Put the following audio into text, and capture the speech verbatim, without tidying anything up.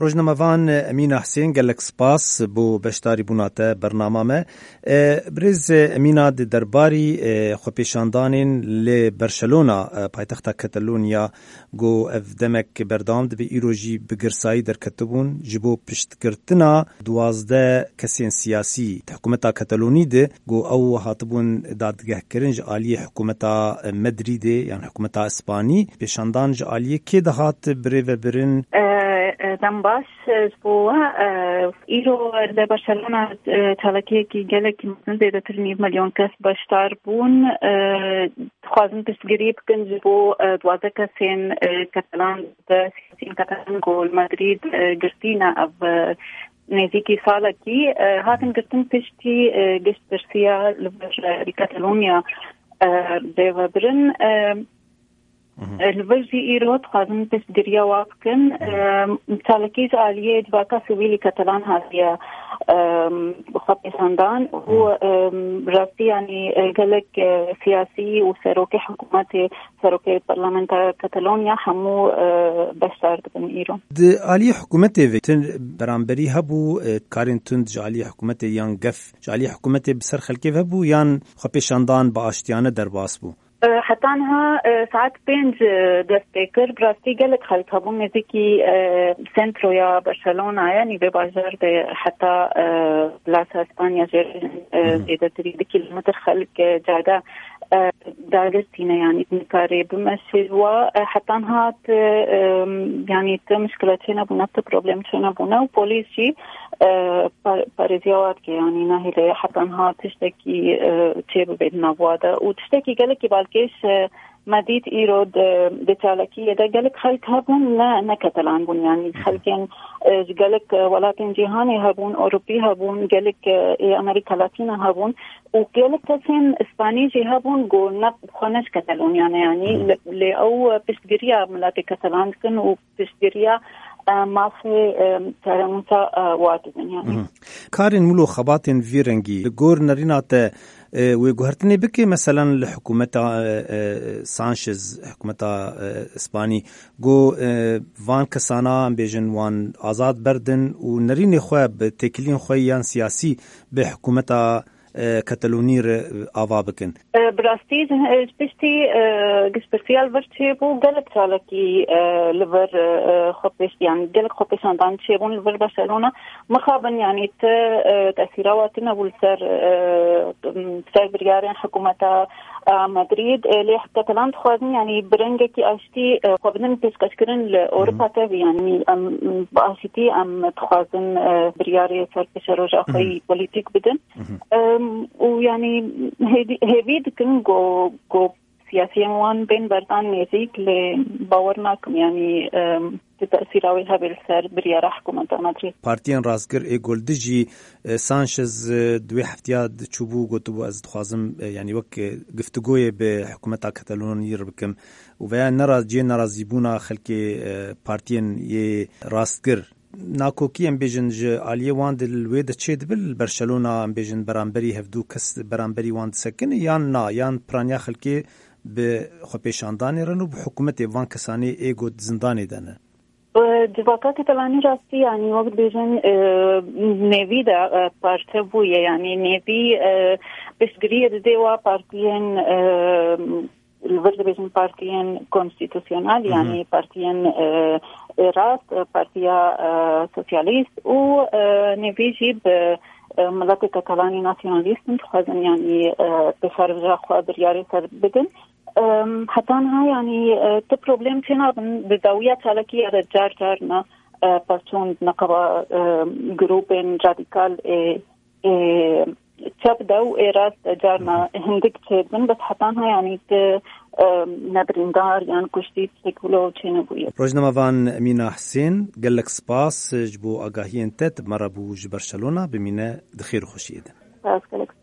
روزنامه‌وان امین حسین گلک سپاس بو بشتاری بوناته برنامه ما برز امینا درباری خوپیشاندانین ل برشلونه پایتخت کاتالونیا گو اف دمک بردام د ایروجی بگرسایی در کتبون جبو پشتگرتنا دوازده کسین سیاسی حکومت کاتالونی ده گو او هاتبون دادگاه کرنج عالی حکومت مدرید یعنی حکومت اسپانی پیشاندان عالی کی دهات بری و برن دم باش جبو ایرو د برشلونه تلکی کی گلک مثلا زیاده تر میلیون کس بشتار بون خوازن پشتگیری بکن جبو دوازده کسین کاتالان د سیاسین کاتالان گول مدرید گرتینا او نزدیکی سالا کی هاتن گرتن پشتی گشت برسیا لبر کاتالونیا دیو برن الوجه إيرود خازن بس دريا واقعن مثالكيز عالية دباكا سويلي كاتالان هذه بخطي ساندان هو راسي يعني قالك سياسي وسروكي حكوماتي سروكي برلمان كاتالونيا حمو بشتار بن إيرو د عالية حكوماتي في برانبري هبو كارين تند جالية حكوماتي يان قف جالية حكوماتي بسر خلقي هبو يان خبي ساندان باشتيانة درباس بو حتى أنها ساعات بينج دستيكر براستي قالك خلق هبون نزيكي سنترو يا برشلونة يعني بباجر حتى بلاسا اسبانيا جير زيادة تريد كيلومتر خلق جادا داغستينا يعني بنكاري بمشيوا حتى أنها يعني مشكلتنا بنا بروبلمتنا بنا وبوليسي باريزيوات يعني ناهي حتى أنها تشتكي تشيب بيدنا بوادا وتشتكي قالك بالكيش مديت إيرود بتالكية ده قالك خلق هبون لا نكتلان بون يعني خلقين قالك ولكن جهاني هبون أوروبي هبون قالك أمريكا لاتينا هبون وقالك تسين إسباني جي هبون قولنا بخونش كتالونيا يعني لأو بشتقريا ملاتي كتالان كن وبشتقريا ما في ترمتا واجد يعني كارين ملو خباتين فيرنجي لغور نرينات وجهرتني بكي مثلا لحكومة سانشيز حكومة اسباني جو وان كسانا بيجن وان آزاد بردن ونريني خواب تكلين خويان سياسي بحكومة كاتالونير آوا بكن براستي جبشتي جسبرسيال ورشيبو قلب سالكي لفر خبش يعني قلب خبش عندان شيبون لفر برشلونة مخابن يعني تأثيراتنا والسر سر بريارين حكومة مدريد اللي كاتالان تخوازن يعني برنجكي أشتي خبنن بيسكشكرن لأوروبا تبي يعني أم بأشتي أم تخوازن برياري سر بشروجا خي بوليتيك بدن ويعني هيفيد كن جو جو سياسيا وان بين بردان ميزيك لباورناكم يعني تأثيراوي هذا السر بريارة حكومة مدريد بارتيان راسكر اي جولدجي سانشيز دوي حفتياد تشوبو قوتو از تخوازم يعني وك قفتقوية بحكومة كاتالونيا ربكم وفيا نرى جي نرى زيبونا خلقي بارتيان ي راسكر ناکوکی ام بیجن ج عالیه واند الوید چید بل برشلونه ام بیجن برانبری هفدو کس برانبری واند سکن یان نا یان پرانیا خلکی به خوپیشاندانی رنو به حکومت وان کسانی ایگو زندانی دنه دفاقات كتالاني راسي يعني وقت بيجن نيفي دا بارتي بوية يعني نيفي بشقرية ديوا بارتيين الورد بيجن بارتيين كونستيتوسيونال يعني بارتيين راست بارتيا سوسياليست و نيفيجي بملاتي كتالاني ناسيوناليست خازن يعني بخارج خوا برياري سر بدن حتى أنها يعني تبروبلم فينا بداوية تلاقي هذا جار جارنا بارتون نقبة جروبين راديكال تبدأ إيراس جارنا هندك تبن بس حتى أنها يعني نبرندار يعني كشتي تقولوا تشينبوية. روزنامه‌وان امین حسین گلک سپاس جبو آگاهی انتت مرا بو برشلونه بمینه دخیر خوشیده.